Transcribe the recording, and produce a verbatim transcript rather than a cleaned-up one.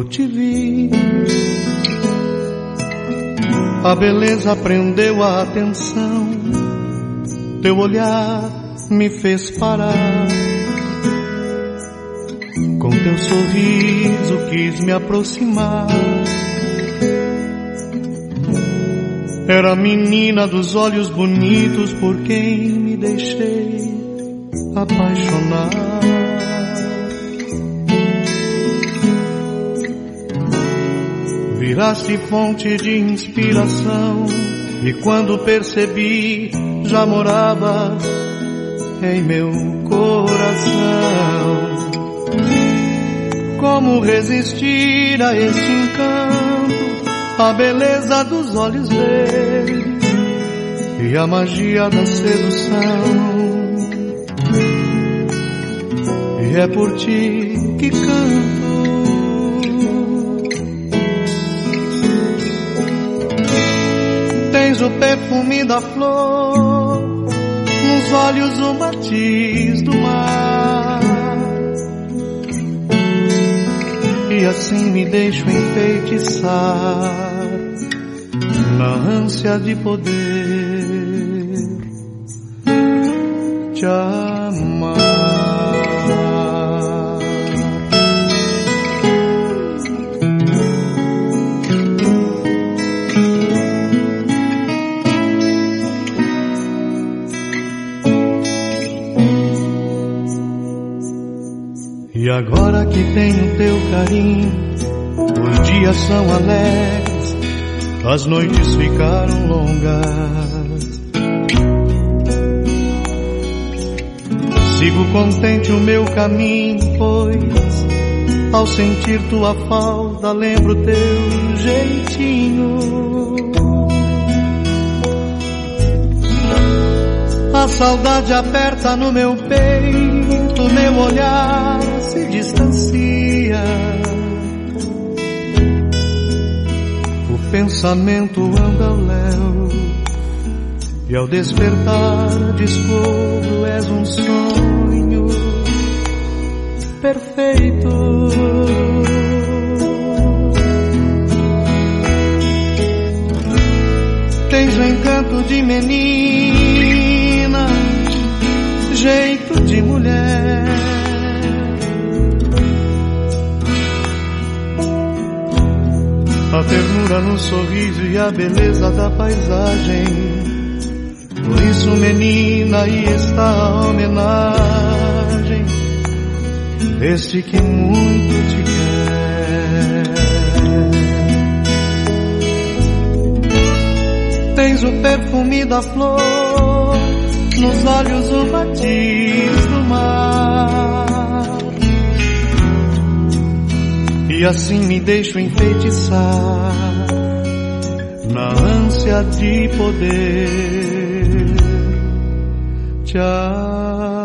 te vi. A beleza prendeu a atenção, teu olhar me fez parar. Com teu sorriso quis me aproximar. Era a menina dos olhos bonitos por quem me deixei apaixonar. Viraste fonte de inspiração, e quando percebi já moravas em meu coração. Como resistir a este encanto, a beleza dos olhos verdes e a magia da sedução? E é por ti que canto. Tens o perfume da flor, nos olhos o matiz do mar. E assim me deixo enfeitiçar na ânsia de poder te amar. E agora que tenho teu carinho, os dias são alegres, as noites ficaram longas. Sigo contente o meu caminho, pois ao sentir tua falta lembro teu jeitinho. A saudade aperta no meu peito, meu olhar se distancia. O pensamento anda ao léu, e ao despertar descubro és um sonho perfeito. Tens o encanto de menina, jeito de mulher. A ternura no sorriso e a beleza da paisagem. Por isso, menina, aí está a homenagem, este que muito te quer. Tens o perfume da flor, nos olhos o matiz do mar. E assim me deixo enfeitiçar na ânsia de poder te amar.